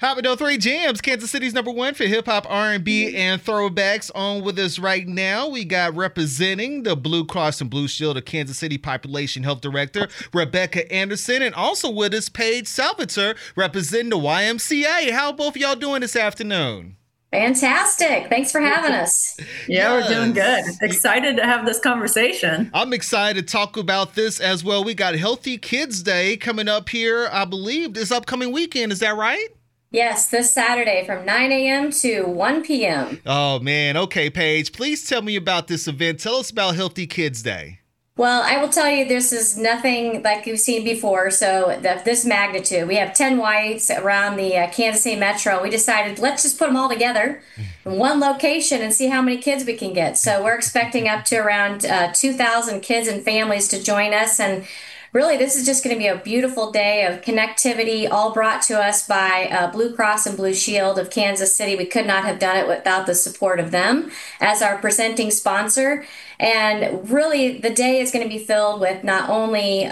Hot 3 Jams, Kansas City's number one for hip hop, R&B, and throwbacks. On with us right now, we got representing the Blue Cross and Blue Shield of Kansas City Population Health Director Rebecca Anderson, and also with us, Paige Salvatore, representing the YMCA. How are both of y'all doing this afternoon? Fantastic. Thanks for having us. Yeah, We're doing good. Excited to have this conversation. I'm excited to talk about this as well. We got Healthy Kids Day coming up here, I believe, this upcoming weekend. Is that right? Yes, this Saturday from 9 a.m. to 1 p.m. Oh, man. Okay, Paige, please tell me about this event. Tell us about Healthy Kids Day. Well, I will tell you, this is nothing like you've seen before. So this magnitude, we have 10 Ys around the Kansas City Metro. We decided, let's just put them all together in one location and see how many kids we can get. So we're expecting up to around 2,000 kids and families to join us. And really, this is just going to be a beautiful day of connectivity, all brought to us by Blue Cross and Blue Shield of Kansas City. We could not have done it without the support of them as our presenting sponsor. And really, the day is going to be filled with not only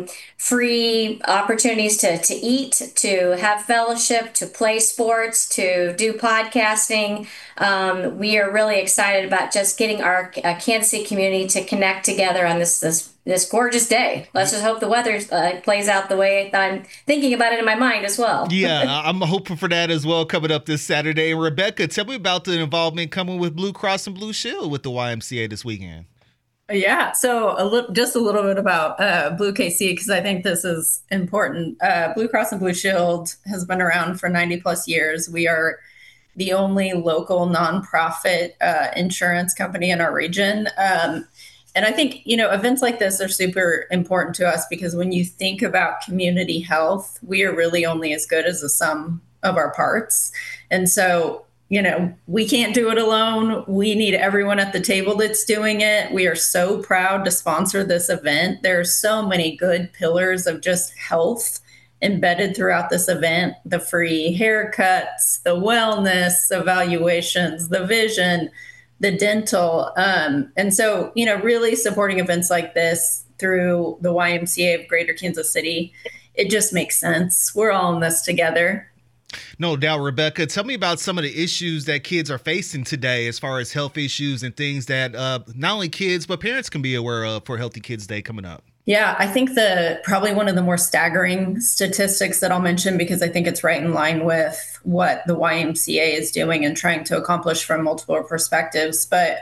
free opportunities to eat, to have fellowship, to play sports, to do podcasting. We are really excited about just getting our Kansas City community to connect together on this gorgeous day. Let's just hope the weather plays out the way I'm thinking about it in my mind as well. Yeah, I'm hoping for that as well coming up this Saturday. And Rebecca, tell me about the involvement coming with Blue Cross and Blue Shield with the YMCA this weekend. Yeah, so just a little bit about Blue KC, because I think this is important. Blue Cross and Blue Shield has been around for 90 plus years. We are the only local nonprofit insurance company in our region. And I think, events like this are super important to us because when you think about community health, we are really only as good as the sum of our parts. And so, we can't do it alone. We need everyone at the table that's doing it. We are so proud to sponsor this event. There are so many good pillars of just health embedded throughout this event: the free haircuts, the wellness evaluations, the vision, the dental. And so, really supporting events like this through the YMCA of Greater Kansas City, it just makes sense. We're all in this together. No doubt, Rebecca. Tell me about some of the issues that kids are facing today as far as health issues and things that not only kids, but parents can be aware of for Healthy Kids Day coming up. Yeah, I think probably one of the more staggering statistics that I'll mention, because I think it's right in line with what the YMCA is doing and trying to accomplish from multiple perspectives. But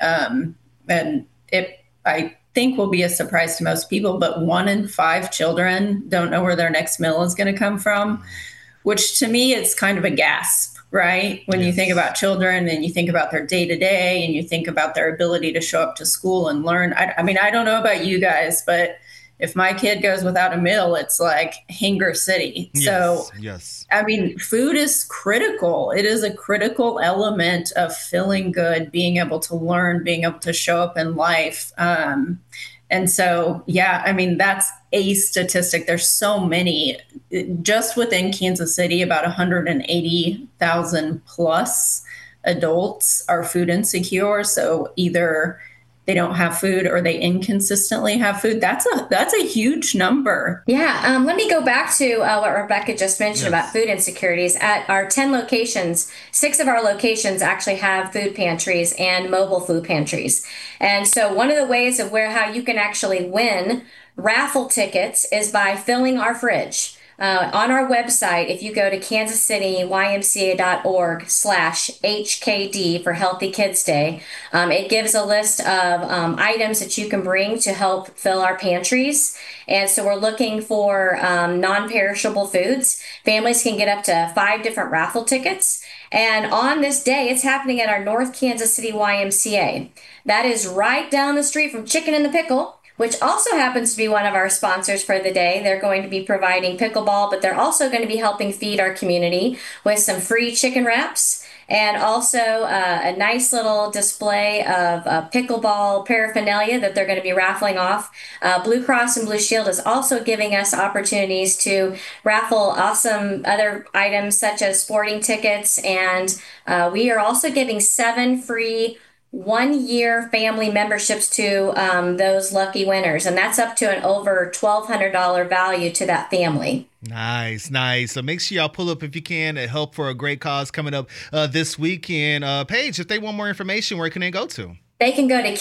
I think will be a surprise to most people, but 1 in 5 children don't know where their next meal is going to come from, which to me, it's kind of a gasp, right? When you think about children and you think about their day to day and you think about their ability to show up to school and learn. I mean, I don't know about you guys, but if my kid goes without a meal, it's like Hanger City. Yes. I mean, food is critical. It is a critical element of feeling good, being able to learn, being able to show up in life. And so, yeah, I mean, that's a statistic. There's so many. Just within Kansas City, about 180,000 plus adults are food insecure. So either they don't have food or they inconsistently have food. That's a huge number. Yeah. Let me go back to what Rebecca just mentioned about food insecurities. At our 10 locations, 6 of our locations actually have food pantries and mobile food pantries. And so one of the ways of how you can actually win raffle tickets is by filling our fridge. On our website, if you go to kansascitymca.org/HKD for Healthy Kids Day, it gives a list of items that you can bring to help fill our pantries. And so we're looking for non-perishable foods. Families can get up to 5 different raffle tickets. And on this day, it's happening at our North Kansas City YMCA. That is right down the street from Chicken in the Pickle, which also happens to be one of our sponsors for the day. They're going to be providing pickleball, but they're also going to be helping feed our community with some free chicken wraps and also a nice little display of pickleball paraphernalia that they're going to be raffling off. Blue Cross and Blue Shield is also giving us opportunities to raffle awesome other items such as sporting tickets, and we are also giving 7 free 1-year family memberships to those lucky winners, and that's up to an over $1,200 value to that family. Nice, nice. So make sure y'all pull up if you can to help for a great cause coming up this weekend. Paige, if they want more information, where can they go to? They can go to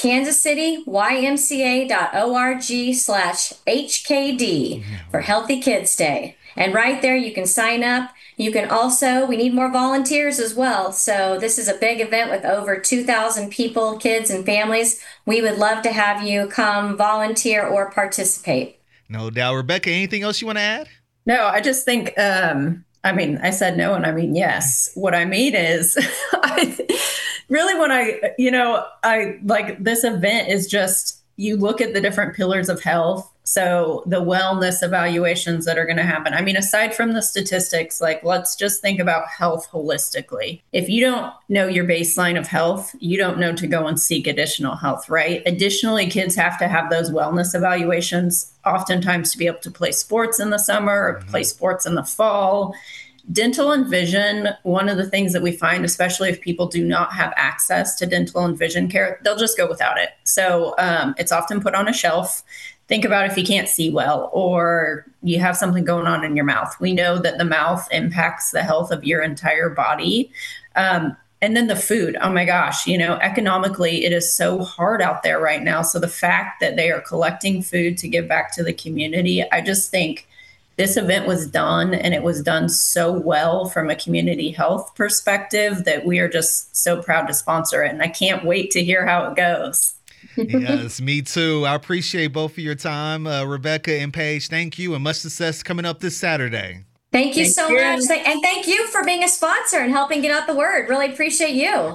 kansascitymca.org/HKD for Healthy Kids Day. And right there, you can sign up. You can also, we need more volunteers as well. So this is a big event with over 2,000 people, kids and families. We would love to have you come volunteer or participate. No doubt. Rebecca, anything else you want to add? No, I just think, I said no, and I mean yes. What I mean is, I like this event is just, you look at the different pillars of health. So the wellness evaluations that are going to happen. I mean, aside from the statistics, like let's just think about health holistically. If you don't know your baseline of health, you don't know to go and seek additional health, right? Additionally, kids have to have those wellness evaluations oftentimes to be able to play sports in the summer or play sports in the fall. Dental and vision, one of the things that we find, especially if people do not have access to dental and vision care, they'll just go without it. So it's often put on a shelf. Think about if you can't see well or you have something going on in your mouth. We know that the mouth impacts the health of your entire body. And then the food, oh my gosh, economically, it is so hard out there right now. So the fact that they are collecting food to give back to the community, I just think this event was done, and it was done so well from a community health perspective that we are just so proud to sponsor it. And I can't wait to hear how it goes. Yes, me too. I appreciate both of your time, Rebecca and Paige. Thank you, and much success coming up this Saturday. Thank you so much. And thank you for being a sponsor and helping get out the word. Really appreciate you.